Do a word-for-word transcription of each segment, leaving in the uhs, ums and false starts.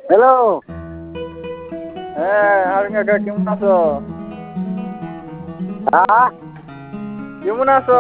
Hello. হ্যাঁ হারুন কাকা কেমন আছো? হ্যাঁ কেমন আছো?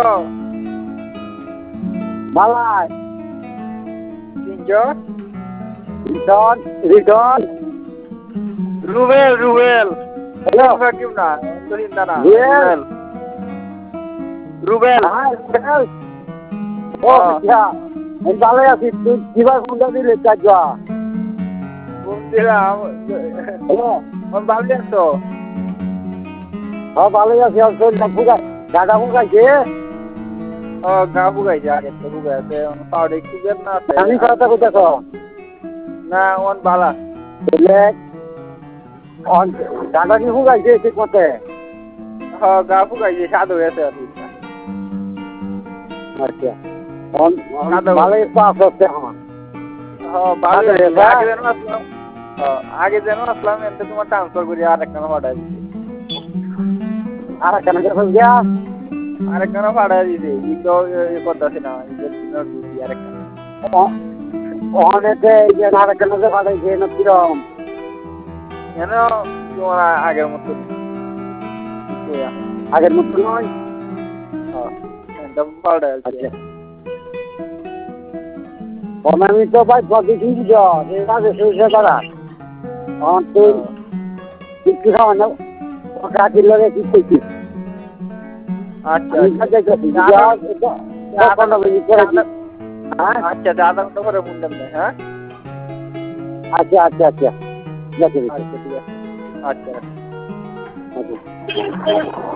বালাই চিনছো? রিটন রিটন রুবেল রুবেল হ্যালো। কাকা কেমন না তো চিন্তা না রুবেল। রুবেল রুবেল হ্যাঁ রুবেল। ও হ্যাঁ। আচ্ছা আমি ভালোই আছি। তুই কিবার ফোনটা দিলে চাচা? ফোন দিলাম হ্যালো। আমার ভালো আছো? হ্যাঁ ভালোই আছি। আর তোর ফুগাই দাদা ফুগাইছে? ও গা বুগাইছে আগে তো বুগাইছে পাউডার একটু বেদনা আছে আমি কথা কইতাছ? না ওন বালা বলে দাদা কি ফুগাইছে ঠিক মতে? হ্যাঁ গা বুগাইছে সাদু হয়েছে আর কি আচ্ছা ভালোই পাস হচ্ছে আমার। হ্যাঁ ভালো হয়েছে আগে যেন আসলাম আগে যেন আসলাম এতে তোমার ট্রান্সফার করি আর একটা পাঠাই দিচ্ছি আর কেন গেছে গিয়া? আরেকখানা ভাড়া দিয়েছে ইটো করতেছি না ঈদের দিনের দিয়েছি আরেকখানা অনেকে এই যে আর কেন যে পাঠাইছে না কিরম? কেন তোমার আগের মতো আগের মতো নয়। ভাড়া আচ্ছা আমি তো ভাই প্রতিদিন কাজে শুয়েছে তারা তুই কিছু খাওয়া না কাজের লগে কি করছিস? আচ্ছা আচ্ছা আধা ঘন্টা পরে ফোন দেন হ্যাঁ আচ্ছা আচ্ছা আচ্ছা আচ্ছা ঠিক আছে আচ্ছা আচ্ছা